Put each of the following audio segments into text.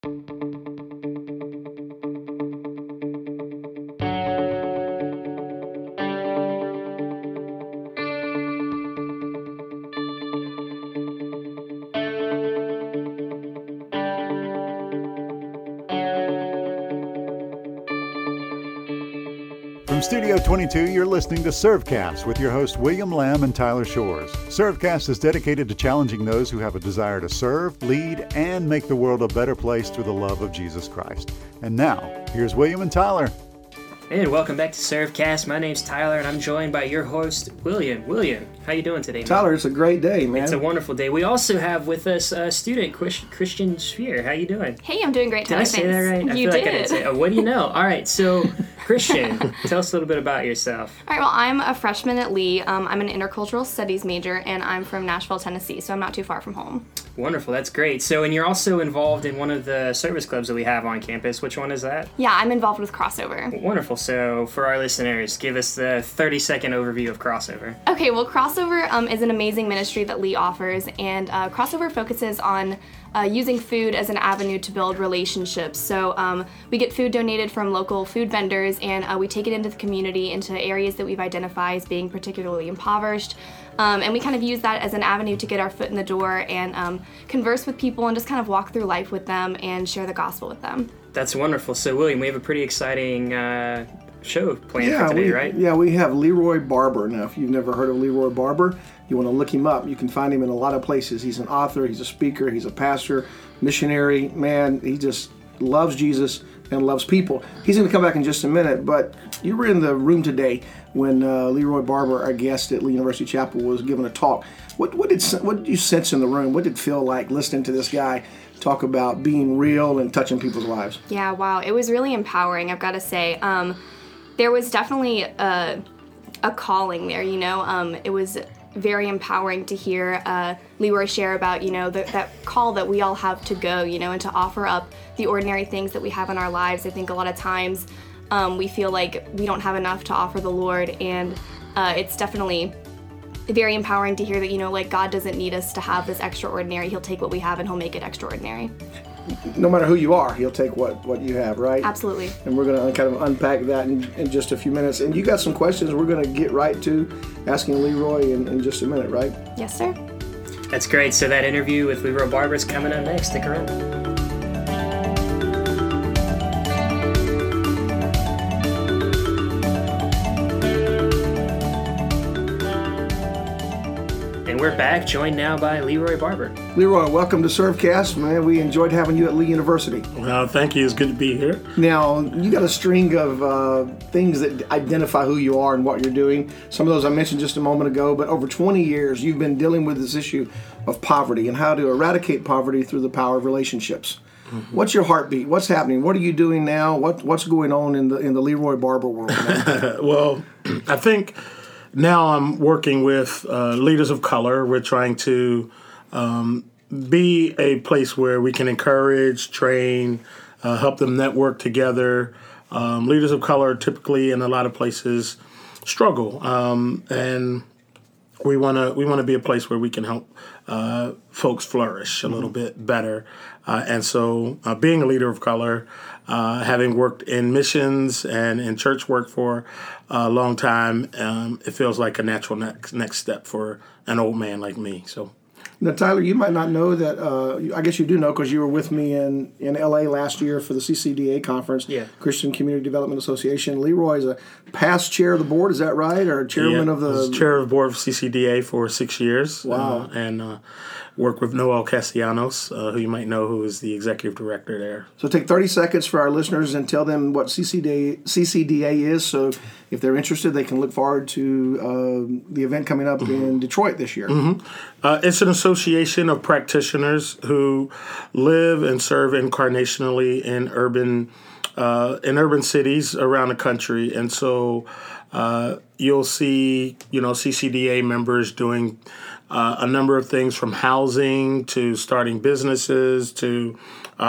From Studio 22, you're listening to Servecast with your hosts William Lamb and Tyler Shores. Servecast is dedicated to challenging those who have a desire to serve, lead, and make the world a better place through the love of Jesus Christ. And now, here's William and Tyler. And welcome back to Servecast. My name's Tyler, and I'm joined by your host, William. William, how you doing today, man? Tyler, it's a great day, man. It's a wonderful day. We also have with us student Christian Sphere. How you doing? Hey, I'm doing great, Did I say that right? I You feel did. like I didn't say. Oh, what do you know? All right, so Christian, tell us a little bit about yourself. All right, well, I'm a freshman at Lee. I'm an intercultural studies major, and I'm from Nashville, Tennessee, so I'm not too far from home. Wonderful, that's great. So, and you're also involved in one of the service clubs that we have on campus. Which one is that? Yeah, I'm involved with Crossover. Wonderful. So, for our listeners, give us the 30-second overview of Crossover. Okay, well, Crossover is an amazing ministry that Lee offers, and Crossover focuses on using food as an avenue to build relationships. So we get food donated from local food vendors, and we take it into the community, into areas that we've identified as being particularly impoverished. And we kind of use that as an avenue to get our foot in the door and converse with people and just kind of walk through life with them and share the gospel with them. That's wonderful. So, William, we have a pretty exciting show planned for today, right? Yeah, we have Leroy Barber. Now, if you've never heard of Leroy Barber, you want to look him up. You can find him in a lot of places. He's an author, he's a speaker, he's a pastor, missionary. Man, he just loves Jesus and loves people. He's going to come back in just a minute, but you were in the room today when Leroy Barber, our guest at Lee University Chapel, was giving a talk. What did you sense in the room? What did it feel like listening to this guy talk about being real and touching people's lives? Yeah, wow, it was really empowering, I've got to say. There was definitely a calling there, you know. It was very empowering to hear Leroy share about, you know, that call that we all have to go, you know, and to offer up the ordinary things that we have in our lives. I think a lot of times we feel like we don't have enough to offer the Lord, and it's definitely very empowering to hear that, you know, like God doesn't need us to have this extraordinary. He'll take what we have and He'll make it extraordinary. No matter who you are, He'll take what you have, right? Absolutely. And we're going to kind of unpack that in just a few minutes. And you got some questions we're going to get right to asking Leroy in just a minute, right? Yes, sir. That's great. So that interview with Leroy Barber is coming up next. Stick around. We're back, joined now by Leroy Barber. Leroy, welcome to Servecast, man. We enjoyed having you at Lee University. Well, thank you. It's good to be here. Now, you got a string of things that identify who you are and what you're doing. Some of those I mentioned just a moment ago, but over 20 years, you've been dealing with this issue of poverty and how to eradicate poverty through the power of relationships. Mm-hmm. What's your heartbeat? What's happening? What are you doing now? What's going on in the Leroy Barber world now? Well, I think now I'm working with leaders of color. We're trying to be a place where we can encourage, train, help them network together. Leaders of color typically in a lot of places struggle, and we want to be a place where we can help folks flourish a little bit better. And so being a leader of color, having worked in missions and in church work for a long time, it feels like a natural next step for an old man like me. So, now, Tyler, you might not know that. I guess you do know because you were with me in L.A. last year for the CCDA conference, Christian Community Development Association. Leroy is a past chair of the board, is that right? Or chairman of the... I was chair of the board of CCDA for 6 years. Wow. And work with Noel Castellanos, who you might know, who is the executive director there. So take 30 seconds for our listeners and tell them what CCDA is. So if they're interested, they can look forward to the event coming up in Detroit this year. Mm-hmm. It's an association of practitioners who live and serve incarnationally in urban cities around the country. And so you'll see, CCDA members doing a number of things from housing to starting businesses to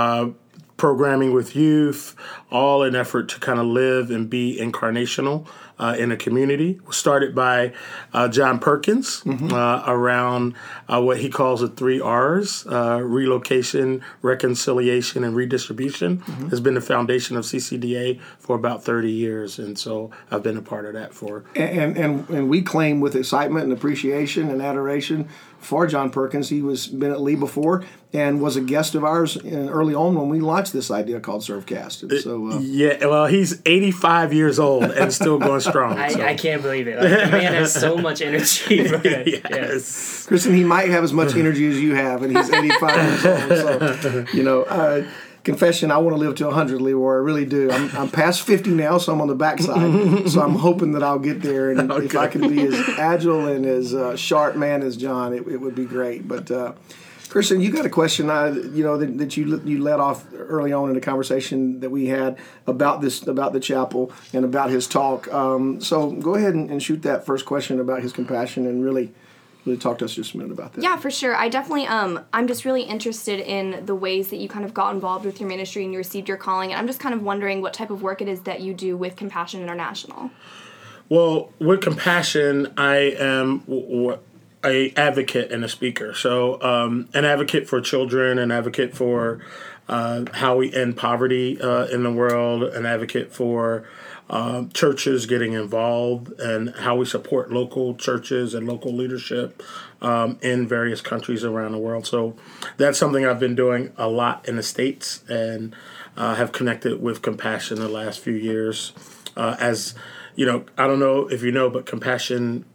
programming with youth, all in effort to kind of live and be incarnational in a community. Started by John Perkins around what he calls the 3 R's, relocation, reconciliation, and redistribution, has been the foundation of CCDA for about 30 years. And so I've been a part of that for... And we claim with excitement and appreciation and adoration for John Perkins. He was been at Lee before and was a guest of ours early on when we launched this idea called Servcast. And so, yeah, well, he's 85 years old and still going strong. I can't believe it. Like, the man has so much energy. Yes. Kristen, he might have as much energy as you have, and he's 85 years old. So, confession, I want to live to 100, Leroy. I really do. I'm past 50 now, so I'm on the backside. So I'm hoping that I'll get there. And if I can be as agile and as sharp man as John, it would be great. But Kristen, you got a question, that you led off early on in the conversation that we had about the chapel and about his talk. So go ahead and shoot that first question about his compassion and really talk to us just a minute about that. Yeah, for sure. I definitely, I'm just really interested in the ways that you kind of got involved with your ministry and you received your calling. And I'm just kind of wondering what type of work it is that you do with Compassion International. Well, with Compassion, I am a advocate and a speaker. So an advocate for children, an advocate for how we end poverty in the world, an advocate for churches getting involved and how we support local churches and local leadership in various countries around the world. So that's something I've been doing a lot in the States and have connected with Compassion the last few years. As you know, I don't know if you know, but Compassion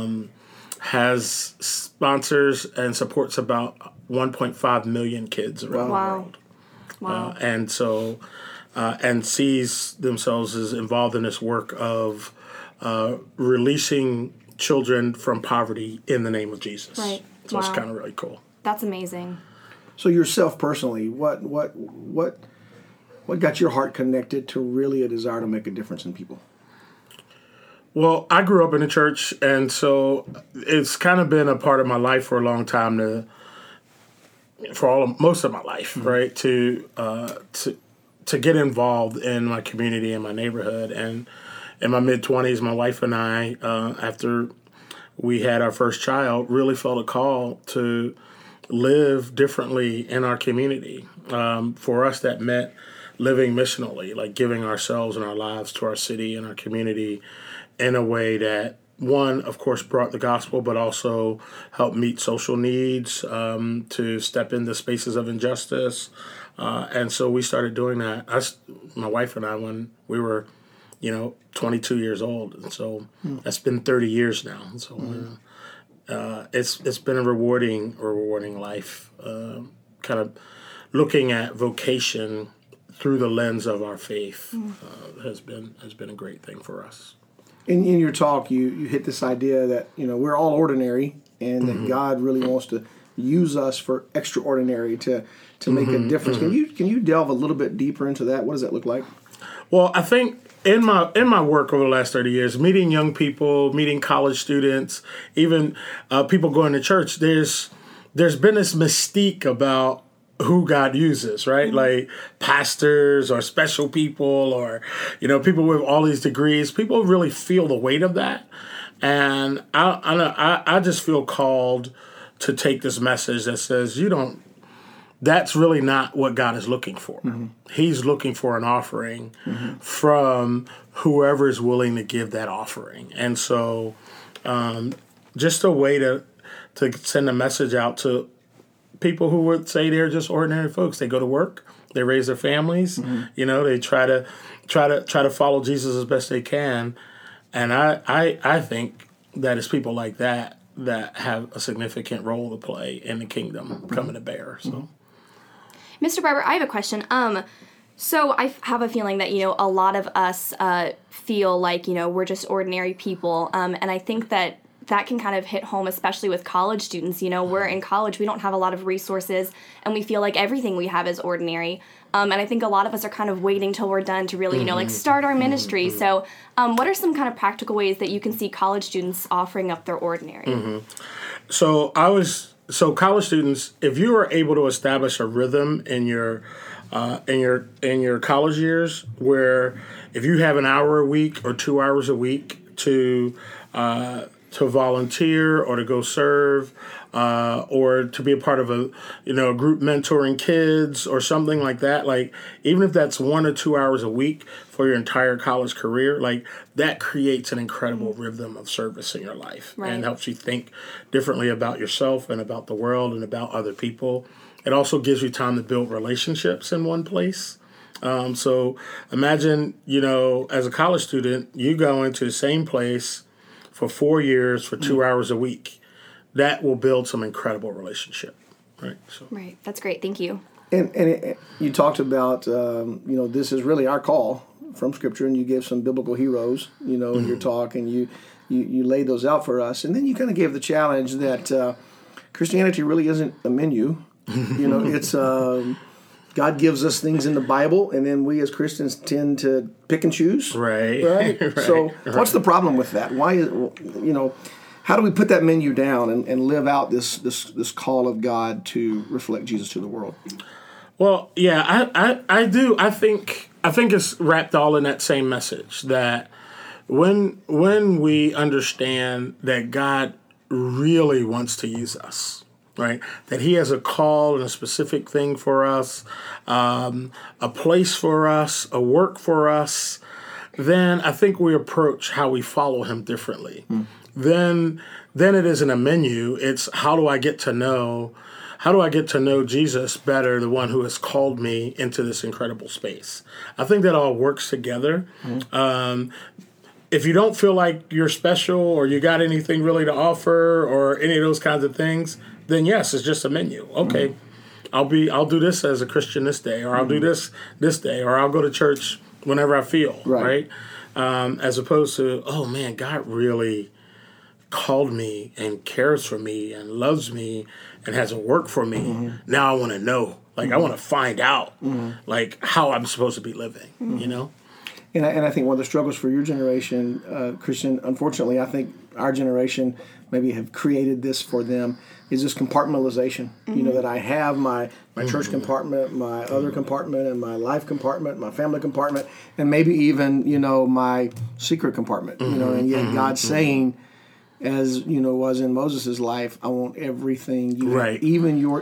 has sponsors and supports about 1.5 million kids around the world. Wow. And so... and sees themselves as involved in this work of releasing children from poverty in the name of Jesus. Right. So it's kind of really cool. That's amazing. So yourself personally, what got your heart connected to really a desire to make a difference in people? Well, I grew up in the church, and so it's kind of been a part of my life for a long time most of my life, right? To get involved in my community and my neighborhood. And in my mid-20s, my wife and I, after we had our first child, really felt a call to live differently in our community. For us, that meant living missionally, like giving ourselves and our lives to our city and our community in a way that, one, of course, brought the gospel, but also helped meet social needs, to step into spaces of injustice. And so we started doing that. My wife and I, when we were, 22 years old. And so that's been 30 years now. And so it's been a rewarding life, kind of looking at vocation through the lens of our faith has been a great thing for us. In your talk, you hit this idea that we're all ordinary, and that God really wants to use us for extraordinary to make a difference. Can you delve a little bit deeper into that? What does that look like? Well, I think in my work over the last 30 years, meeting young people, meeting college students, even people going to church, there's been this mystique about who God uses, right? Like pastors or special people or, people with all these degrees. People really feel the weight of that. And I just feel called to take this message that says, that's really not what God is looking for. He's looking for an offering from whoever is willing to give that offering. And so just a way to send a message out to people who would say they're just ordinary folks. They go to work, they raise their families, they try to follow Jesus as best they can. And I think that it's people like that have a significant role to play in the kingdom coming to bear. So, Mr. Barber, I have a question. So I have a feeling that, a lot of us feel like, we're just ordinary people. And I think that can kind of hit home, especially with college students. We're in college, we don't have a lot of resources, and we feel like everything we have is ordinary. And I think a lot of us are kind of waiting till we're done to really, start our ministry. So what are some kind of practical ways that you can see college students offering up their ordinary? So college students, if you are able to establish a rhythm in your in your college years, where if you have an hour a week or 2 hours a week to volunteer or to go serve, or to be a part of a group mentoring kids or something like that, like even if that's 1 or 2 hours a week for your entire college career, like that creates an incredible rhythm of service in your life, right, and helps you think differently about yourself and about the world and about other people. It also gives you time to build relationships in one place. So imagine, as a college student, you go into the same place for 4 years for 2 hours a week. That will build some incredible relationship, right? So. Right. That's great. Thank you. And you talked about, this is really our call from Scripture, and you gave some biblical heroes, in your talk, and you laid those out for us. And then you kind of gave the challenge that Christianity really isn't a menu. It's God gives us things in the Bible, and then we as Christians tend to pick and choose. Right. Right. So what's the problem with that? Why is how do we put that menu down and live out this call of God to reflect Jesus to the world? Well, yeah, I do. I think it's wrapped all in that same message, that when we understand that God really wants to use us, right? That He has a call and a specific thing for us, a place for us, a work for us, then I think we approach how we follow Him differently. Then it isn't a menu. It's how do I get to know Jesus better, the one who has called me into this incredible space. I think that all works together. If you don't feel like you're special or you got anything really to offer or any of those kinds of things, then yes, it's just a menu. Okay, I'll do this as a Christian this day, or I'll do this day, or I'll go to church whenever I feel, right? As opposed to, oh man, God really called me and cares for me and loves me and has a work for me. Now I want to know, I want to find out, how I'm supposed to be living, And I think one of the struggles for your generation, Christian, unfortunately, I think our generation maybe have created this for them, is this compartmentalization. That I have my church compartment, my other compartment, and my life compartment, my family compartment, and maybe even, my secret compartment. And yet God's saying, as was in Moses' life, I want everything you have, even your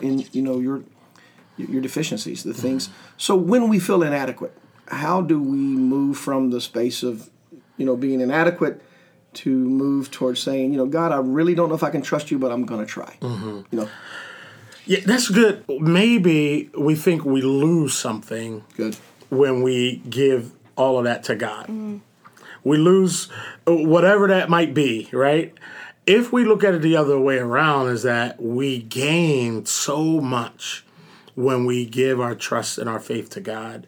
deficiencies, the things. So when we feel inadequate, how do we move from the space of being inadequate to move towards saying, God, I really don't know if I can trust you, but I'm going to try. Yeah, that's good. Maybe we think we lose something when we give all of that to God. We lose whatever that might be, right? If we look at it the other way around, is that we gain so much when we give our trust and our faith to God,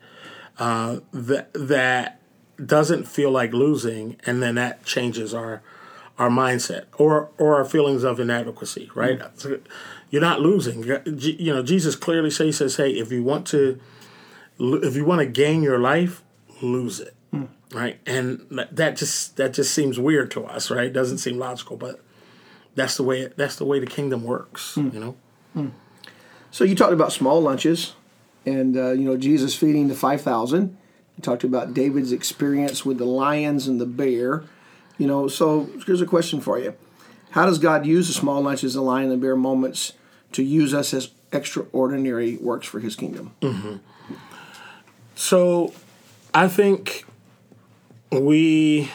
that doesn't feel like losing, and then that changes our mindset or our feelings of inadequacy, right? You're not losing. Jesus clearly says, hey, if you want to gain your life, lose it. Right, and that just seems weird to us, right? Doesn't seem logical, but that's the way the kingdom works, So you talked about small lunches, and Jesus feeding the 5,000. You talked about David's experience with the lions and the bear. So here's a question for you: how does God use the small lunches, the lion and the bear moments to use us as extraordinary works for His kingdom? So I think we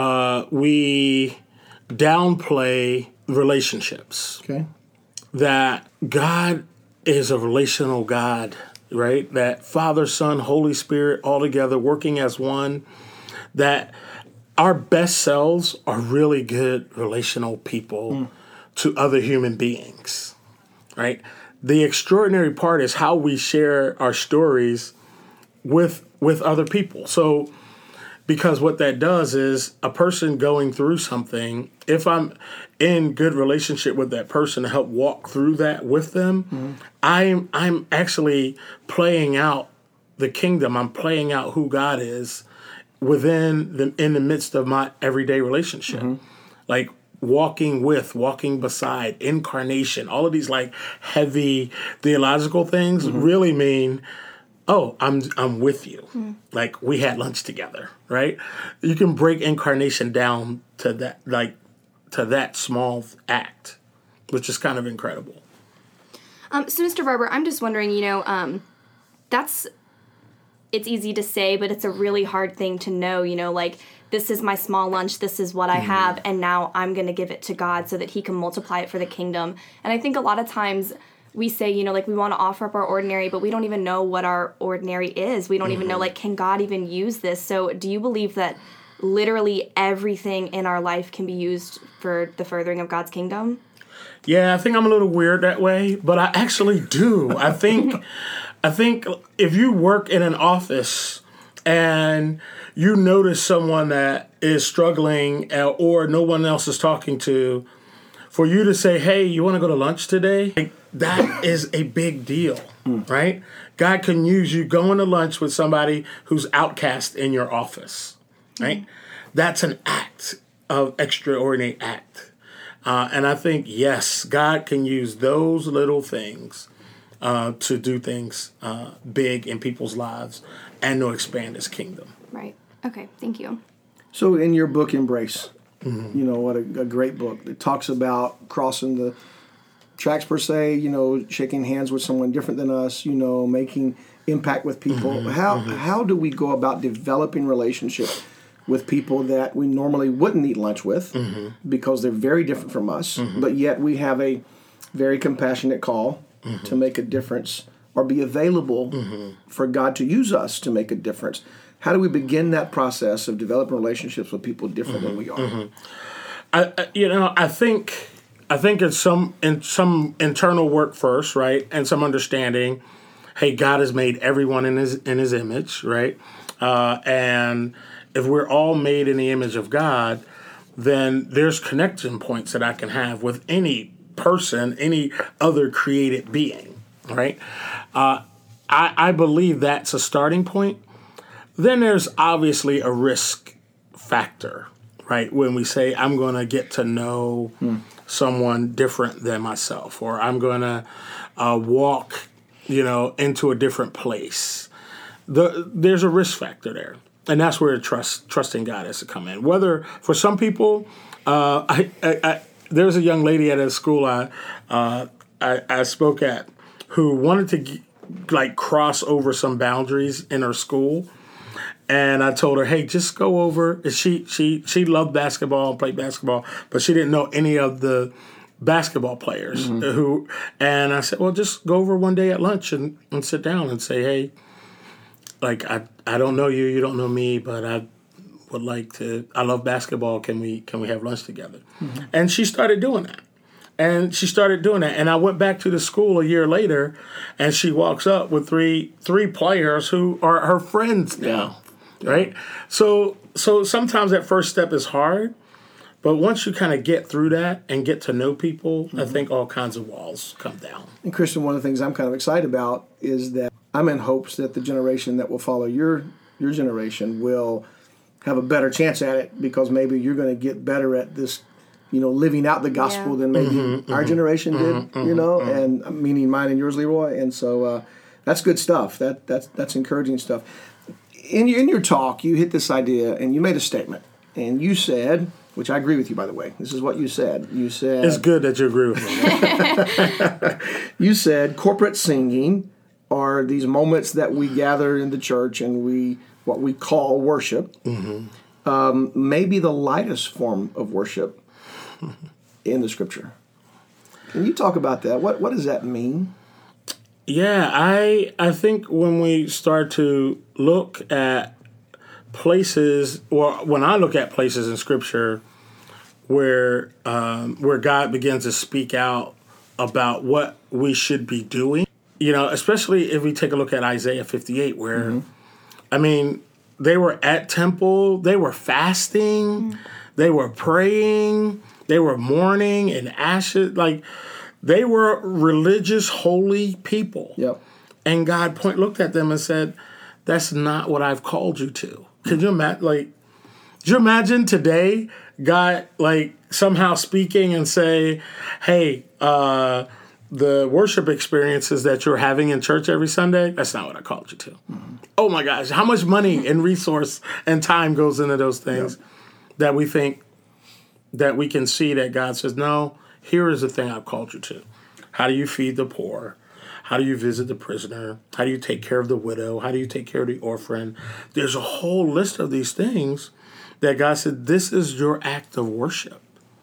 downplay relationships. Okay. That God is a relational God, right? That Father, Son, Holy Spirit all together working as one. That our best selves are really good relational people to other human beings, right? The extraordinary part is how we share our stories with other people. So, because what that does is a person going through something, if I'm in good relationship with that person to help walk through that with them, I'm actually playing out the kingdom. I'm playing out who God is in the midst of my everyday relationship. Like walking beside, incarnation, all of these heavy theological things really mean oh, I'm with you. Like, we had lunch together, right? You can break incarnation down to that, like, to that small act, which is kind of incredible. So, Mr. Barber, I'm just wondering, it's easy to say, but it's a really hard thing to know, like, this is my small lunch, this is what I have, and now I'm going to give it to God so that he can multiply it for the kingdom. And I think a lot of times we say, like, we want to offer up our ordinary, but we don't even know what our ordinary is. We don't even know, like, can God even use this? So do you believe that literally everything in our life can be used for the furthering of God's kingdom? Yeah, I think I'm a little weird that way, but I actually do. I think if you work in an office and you notice someone that is struggling or no one else is talking to, for you to say, hey, you want to go to lunch today? Like, that is a big deal, right? God can use you going to lunch with somebody who's outcast in your office, right? That's an act of extraordinary act. And I think, yes, God can use those little things to do things big in people's lives and to expand his kingdom. Right. Okay, thank you. So in your book, Embrace, what a great book. It talks about crossing the tracks per se, shaking hands with someone different than us, making impact with people. How do we go about developing relationships with people that we normally wouldn't eat lunch with because they're very different from us, but yet we have a very compassionate call to make a difference or be available for God to use us to make a difference? How do we begin that process of developing relationships with people different than we are? I think it's some internal work first, right, and some understanding. Hey, God has made everyone in His image, right, and if we're all made in the image of God, then there's connection points that I can have with any person, any other created being, right? I believe that's a starting point. Then there's obviously a risk factor, right? When we say, I'm going to get to know someone different than myself, or I'm going to walk, into a different place. There's a risk factor there. And that's where trusting God has to come in. Whether for some people, there's a young lady at a school I spoke at who wanted to cross over some boundaries in her school, and I told her, hey, just go over. She loved basketball and played basketball, but she didn't know any of the basketball players and I said, well, just go over one day at lunch and sit down and say, hey, like, I don't know you don't know me, but I would like to, I love basketball, can we have lunch together? And she started doing that. And I went back to the school a year later, and she walks up with three players who are her friends now, right? So sometimes that first step is hard, but once you kind of get through that and get to know people, I think all kinds of walls come down. And Christian, one of the things I'm kind of excited about is that I'm in hopes that the generation that will follow your generation will have a better chance at it, because maybe you're going to get better at this, living out the gospel than maybe our generation did, and meaning mine and yours, Leroy. And so that's good stuff. That's encouraging stuff. In your talk, you hit this idea and you made a statement, and you said, which I agree with you, by the way. This is what you said. You said, it's good that you agree with me. You said corporate singing are these moments that we gather in the church and what we call worship, maybe the lightest form of worship in the Scripture. Can you talk about that? What does that mean? Yeah, I think when we start to look at places, or when I look at places in Scripture where God begins to speak out about what we should be doing, especially if we take a look at Isaiah 58, where, they were at temple, they were fasting, they were praying, they were mourning in ashes, like they were religious, holy people. Yep. And God looked at them and said, that's not what I've called you to. Could you imagine, could you imagine today, God, somehow speaking and say, hey, the worship experiences that you're having in church every Sunday, that's not what I called you to. Mm-hmm. Oh my gosh, how much money and resource and time goes into those things that we think that we can see that God says, no, here is the thing I've called you to. How do you feed the poor? How do you visit the prisoner? How do you take care of the widow? How do you take care of the orphan? There's a whole list of these things that God said, this is your act of worship.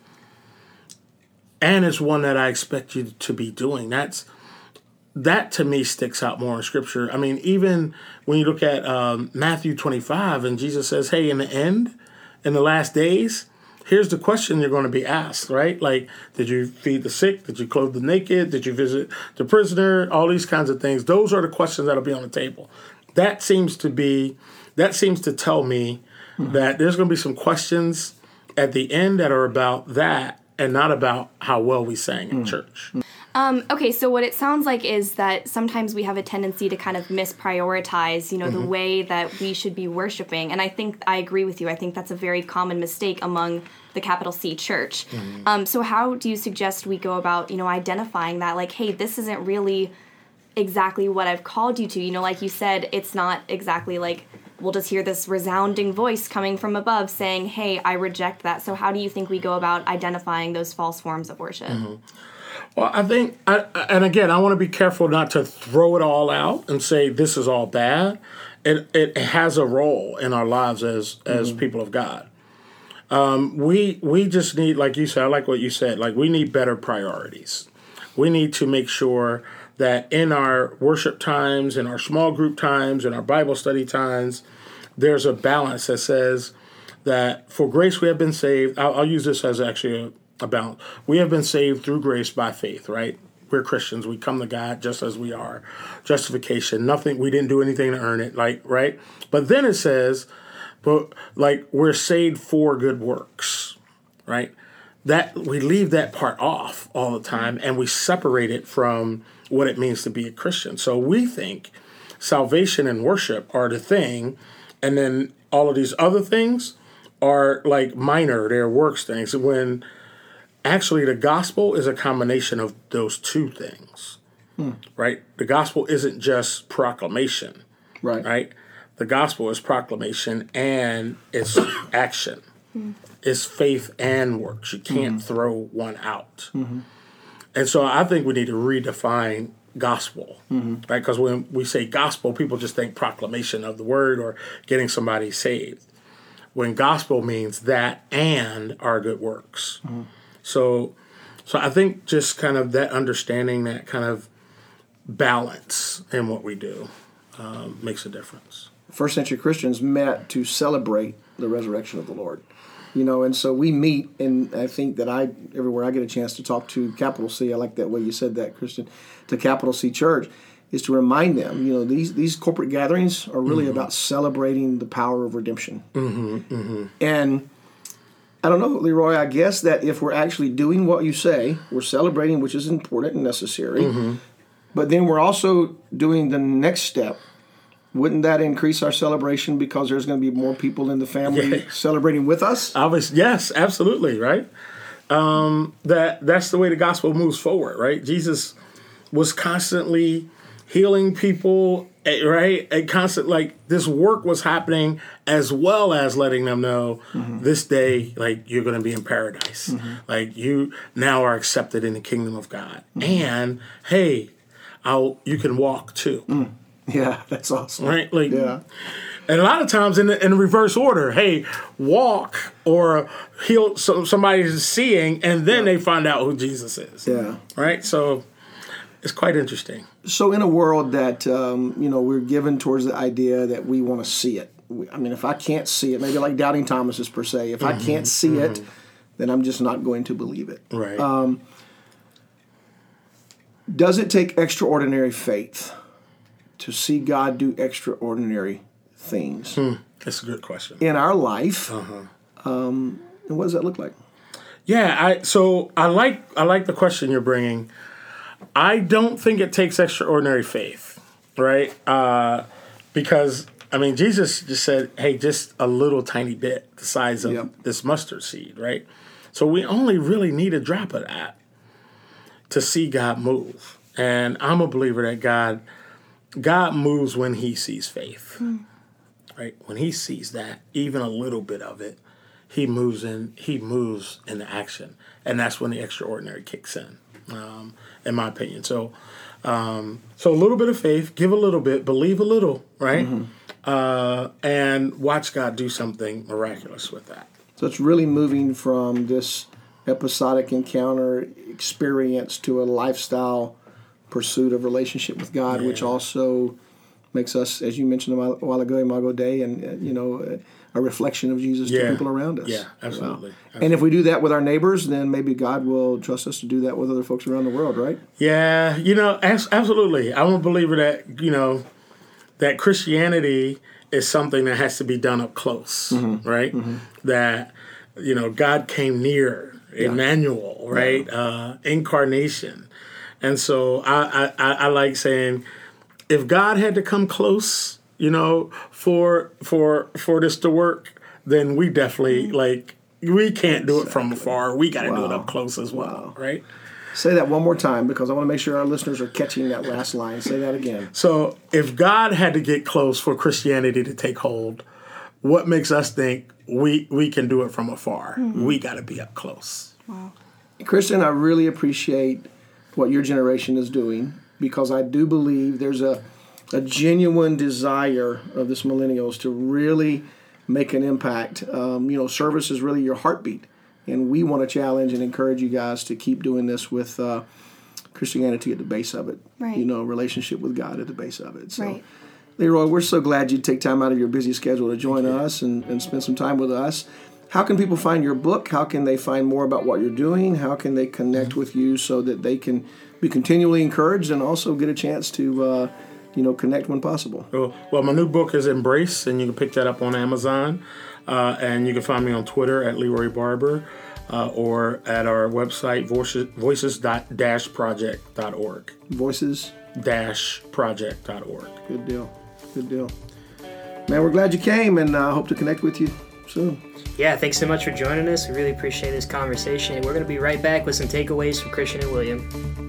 And it's one that I expect you to be doing. That to me sticks out more in Scripture. I mean, even when you look at Matthew 25 and Jesus says, hey, in the end, in the last days, here's the question you're going to be asked, right? Like, did you feed the sick? Did you clothe the naked? Did you visit the prisoner? All these kinds of things. Those are the questions that'll be on the table. That seems to tell me that there's going to be some questions at the end that are about that and not about how well we sang in church. Okay, so what it sounds like is that sometimes we have a tendency to kind of misprioritize, the way that we should be worshiping. And I think I agree with you. I think that's a very common mistake among the capital C church. So how do you suggest we go about, identifying that? Like, hey, this isn't really exactly what I've called you to. Like you said, it's not exactly like we'll just hear this resounding voice coming from above saying, hey, I reject that. So how do you think we go about identifying those false forms of worship? Well, I think, and again, I want to be careful not to throw it all out and say this is all bad. It has a role in our lives as people of God. We just need, like you said, I like what you said, like we need better priorities. We need to make sure that in our worship times, in our small group times, in our Bible study times, there's a balance that says that for grace we have been saved. I'll use this as actually a balance. We have been saved through grace by faith, right? We're Christians. We come to God just as we are. Justification, nothing, we didn't do anything to earn it, like, right? But then it says, but like we're saved for good works, right? That we leave that part off all the time and we separate it from what it means to be a Christian. So we think salvation and worship are the thing, and then all of these other things are like minor, they're works things, when actually the gospel is a combination of those two things, right? The gospel isn't just proclamation, right? The gospel is proclamation and it's action. It's faith and works. You can't throw one out. And so I think we need to redefine gospel, right? Because when we say gospel, people just think proclamation of the word or getting somebody saved. When gospel means that and our good works. So I think just kind of that understanding, that kind of balance in what we do makes a difference. First century Christians met to celebrate the resurrection of the Lord. And so we meet, and I think that everywhere I get a chance to talk to Capital C, I like that way you said that, Christian, to Capital C Church, is to remind them, these corporate gatherings are really about celebrating the power of redemption. And I don't know, Leroy, I guess that if we're actually doing what you say, we're celebrating, which is important and necessary, but then we're also doing the next step. Wouldn't that increase our celebration because there's going to be more people in the family celebrating with us? Obviously, yes, absolutely, right? That's the way the gospel moves forward, right? Jesus was constantly healing people, right? And this work was happening as well as letting them know this day, like, you're going to be in paradise. Like, you now are accepted in the kingdom of God. And, hey, you can walk too. Yeah, that's awesome. Right? Like, and a lot of times in the reverse order, hey, walk or heal somebody's seeing, and then they find out who Jesus is. Yeah. Right? So it's quite interesting. So in a world that, we're given towards the idea that we want to see it. If I can't see it, maybe like doubting Thomas's per se, if I can't see it, then I'm just not going to believe it. Right. Does it take extraordinary faith to see God do extraordinary things? That's a good question. In our life, and what does that look like? Yeah, I like the question you're bringing. I don't think it takes extraordinary faith, right? Because, Jesus just said, hey, just a little tiny bit, the size of this mustard seed, right? So we only really need a drop of that to see God move. And I'm a believer that God moves when he sees faith. Right? When he sees that, even a little bit of it, he moves into action. And that's when the extraordinary kicks in my opinion. So a little bit of faith, give a little bit, believe a little, right? And watch God do something miraculous with that. So it's really moving from this episodic encounter experience to a lifestyle pursuit of relationship with God, which also makes us, as you mentioned a while ago, Imago Dei, and a reflection of Jesus to people around us. Yeah, absolutely. Wow. And if we do that with our neighbors, then maybe God will trust us to do that with other folks around the world, right? Yeah, absolutely. I'm a believer that, that Christianity is something that has to be done up close, right? That, God came near, Emmanuel, right? Incarnation. And so I like saying, if God had to come close, for this to work, then we definitely we can't do it from afar. We got to do it up close as well, right? Say that one more time, because I want to make sure our listeners are catching that last line. Say that again. So if God had to get close for Christianity to take hold, what makes us think we can do it from afar? We got to be up close. Wow. Kristen, I really appreciate what your generation is doing, because I do believe there's a genuine desire of this millennials to really make an impact. Service is really your heartbeat, and we want to challenge and encourage you guys to keep doing this with Christianity at the base of it. Right. Relationship with God at the base of it. So, Right. Leroy, we're so glad you'd take time out of your busy schedule to join us and spend some time with us. How can people find your book? How can they find more about what you're doing? How can they connect with you so that they can be continually encouraged and also get a chance to connect when possible? Well, my new book is Embrace, and you can pick that up on Amazon. And you can find me on Twitter at Leroy Barber, or at our website, voices-project.org. Voices-project.org. Good deal. Man, we're glad you came, and hope to connect with you soon. Yeah, thanks so much for joining us. We really appreciate this conversation. We're going to be right back with some takeaways from Christian and William.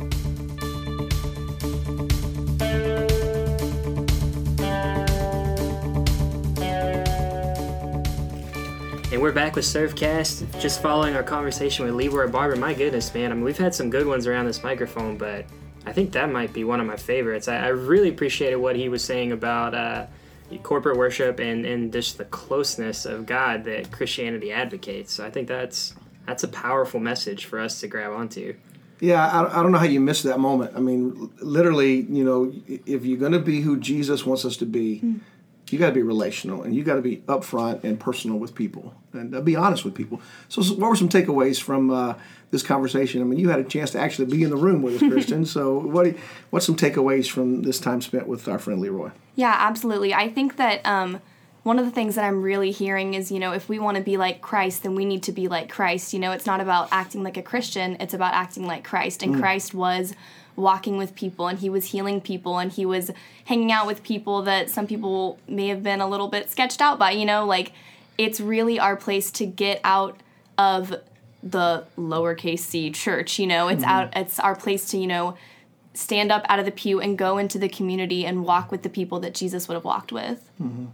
And we're back with Servcast, just following our conversation with Leroy Barber. My goodness, man. I mean, we've had some good ones around this microphone, but I think that might be one of my favorites. I really appreciated what he was saying about corporate worship and just the closeness of God that Christianity advocates. So I think that's a powerful message for us to grab onto. Yeah, I don't know how you missed that moment. I mean, literally, if you're going to be who Jesus wants us to be, you got to be relational, and you got to be upfront and personal with people, and be honest with people. So what were some takeaways from this conversation? I mean, you had a chance to actually be in the room with us, Kristen. So what's some takeaways from this time spent with our friend Leroy? Yeah, absolutely. I think that one of the things that I'm really hearing is, if we want to be like Christ, then we need to be like Christ. It's not about acting like a Christian. It's about acting like Christ. And Christ was walking with people, and he was healing people, and he was hanging out with people that some people may have been a little bit sketched out by. It's really our place to get out of the lowercase c church. It's our place to, stand up out of the pew and go into the community and walk with the people that Jesus would have walked with.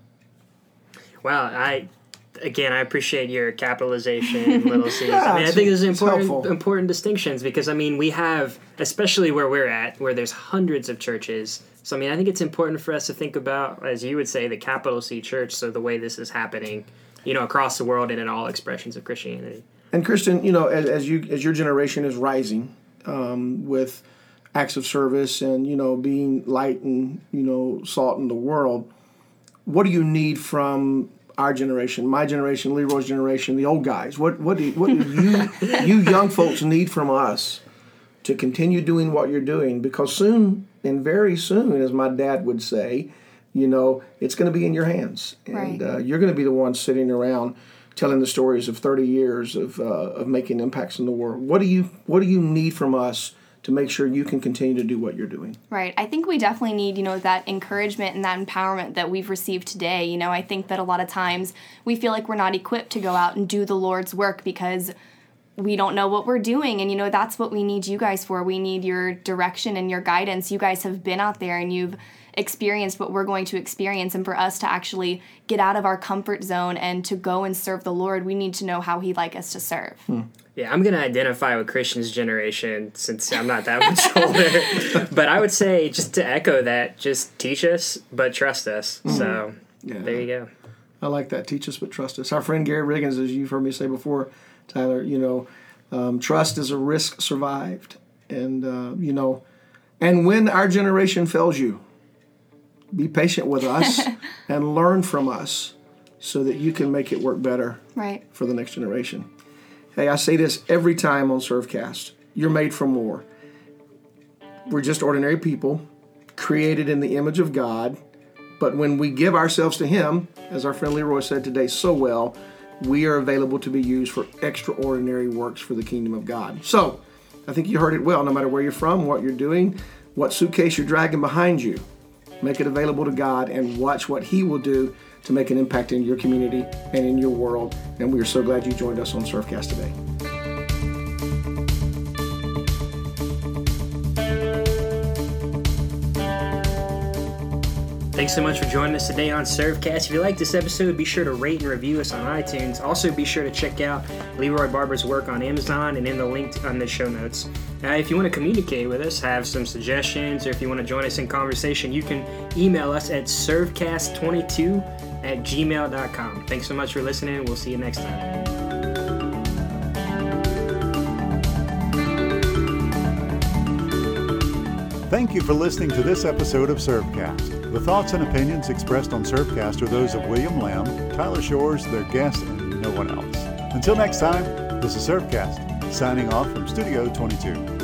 Wow, I appreciate your capitalization, little c. I think there's important distinctions, because we have, especially where we're at, where there's hundreds of churches. So I think it's important for us to think about, as you would say, the capital C church. So the way this is happening, across the world and in all expressions of Christianity. And Kristen, as your generation is rising, with acts of service and being light and salt in the world, what do you need from our generation, my generation, Leroy's generation, the old guys? What do you young folks need from us to continue doing what you're doing? Because soon, and very soon, as my dad would say, it's going to be in your hands, and you're going to be the one sitting around telling the stories of 30 years of making impacts in the world. What do you need from us to make sure you can continue to do what you're doing? Right. I think we definitely need, that encouragement and that empowerment that we've received today. I think that a lot of times we feel like we're not equipped to go out and do the Lord's work because we don't know what we're doing. And, that's what we need you guys for. We need your direction and your guidance. You guys have been out there and you've experienced what we're going to experience. And for us to actually get out of our comfort zone and to go and serve the Lord, we need to know how He'd like us to serve. Yeah, I'm going to identify with Christian's generation since I'm not that much older. But I would say, just to echo that, just teach us, but trust us. So there you go. I like that. Teach us, but trust us. Our friend Gary Riggins, as you've heard me say before, Tyler, trust is a risk survived. And, and when our generation fails you, be patient with us and learn from us so that you can make it work better for the next generation. Hey, I say this every time on Servecast. You're made for more. We're just ordinary people, created in the image of God. But when we give ourselves to Him, as our friend Leroy said today so well, we are available to be used for extraordinary works for the kingdom of God. So, I think you heard it well. No matter where you're from, what you're doing, what suitcase you're dragging behind you, make it available to God and watch what He will do to make an impact in your community and in your world. And we are so glad you joined us on Servecast today. Thanks so much for joining us today on Servecast. If you like this episode, be sure to rate and review us on iTunes. Also, be sure to check out Leroy Barber's work on Amazon and in the link on the show notes. If you want to communicate with us, have some suggestions, or if you want to join us in conversation, you can email us at servecast22@gmail.com. Thanks so much for listening. We'll see you next time. Thank you for listening to this episode of Servecast. The thoughts and opinions expressed on Servecast are those of William Lamb, Tyler Shores, their guests, and no one else. Until next time, this is Servecast, signing off from Studio 22.